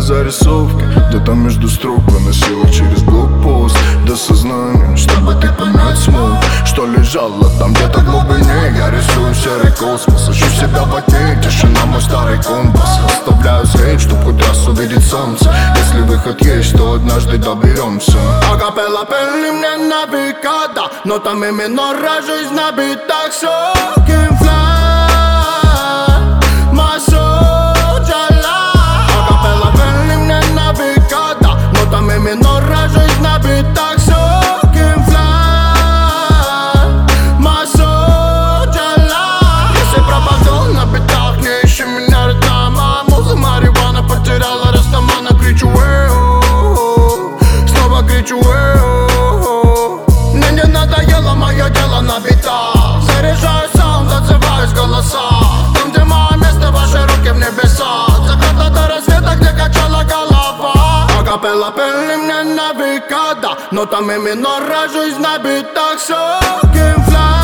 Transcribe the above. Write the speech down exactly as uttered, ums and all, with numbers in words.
зарисовки. Где-то между строк выносила через блокпост до сознания, чтобы ты понять смог, что лежало там где-то глубине. Я рисую серый космос, ищу себя во тьме. Тишина мой старый компас. Оставляю свет, чтоб хоть раз увидеть солнце. Если выход есть, то однажды доберемся. Акапелла пели мне на векада, нотами минора жизнь набита шоким флай. Масоджала. Акапелла пели мне на векада, нотами минора жизнь набита шоким флай. Масоджала. Если пропаду на битах, не ищи меня ритма. Муза марихуана потеряла растамана. Кричу эу, снова кричу эу. Мне не надоело мое дело на битах. Заряжаю саунд, отзываюсь голоса. Там, где мое место, ваши руки в небеса. Заката до рассвета, где качала голова. Акапелла пели мне на векада, нотами минора жизнь набита шоким флай.